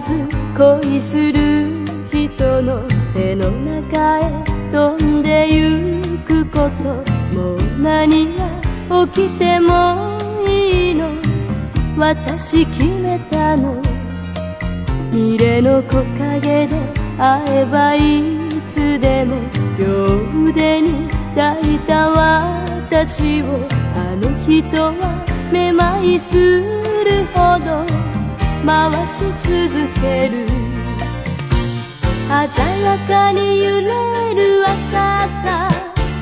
ず恋する人の手の中へ飛んでゆくこと、もう何が起きてもいいの、私決めたの。ミレの木陰で会えばいつでも両腕に抱いた私を、あの人はめまいするほど回し続ける。鮮やかに揺れ